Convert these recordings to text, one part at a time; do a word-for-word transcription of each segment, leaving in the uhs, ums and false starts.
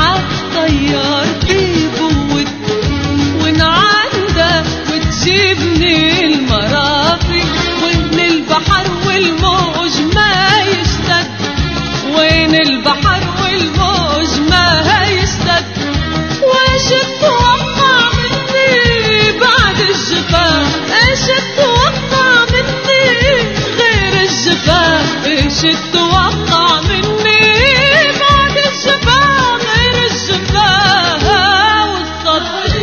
عالطيار بيفوت ونعدى وتجيبني المرافي، وين البحر والموج ما يشتد، وين البحر والموج ما يشتد. وايش تتوقع مني بعد الجفاف؟ ايش تتوقع مني غير الجفاف؟ ايش تتوقع مني بعد الجفاف غير الجفاف والصبر؟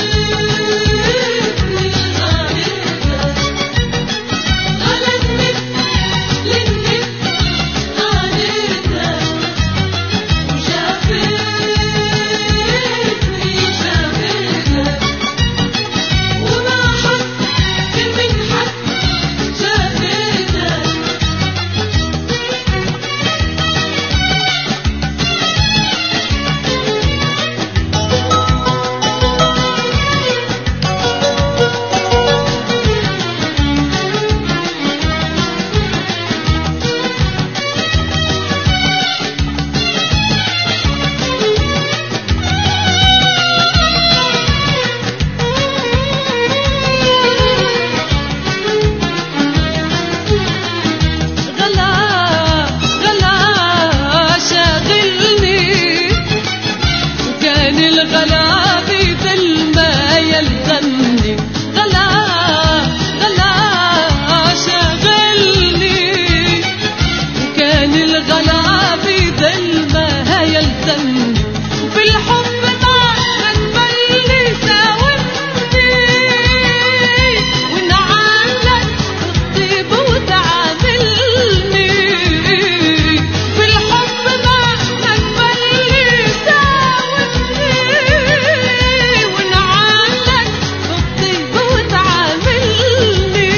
الغلا بذل ما يلزمني، غلا غلا شاغلني، وكان الغلا بذل ما يلزمني، بالحب ما نبلي ساوتني، ونعاملك بالطيب وتعاملني، بالحب ما نبلي ساوتني، ونعاملك بالطيب وتعاملني،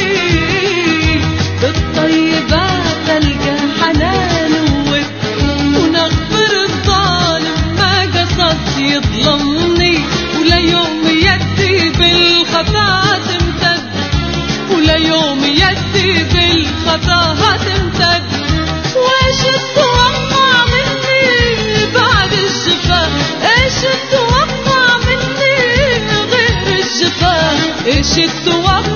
بالطيبات تلقى حنان وود، ونغفر الظالم ما قصد يظلمني، ولا يوم يدي بالخفا تمتد، ولا يوم يدي بالخفا تمتد. وايش تتوقع مني بعد الجفا؟ ايش تتوقع مني غير الجفا؟ ايش تتوقع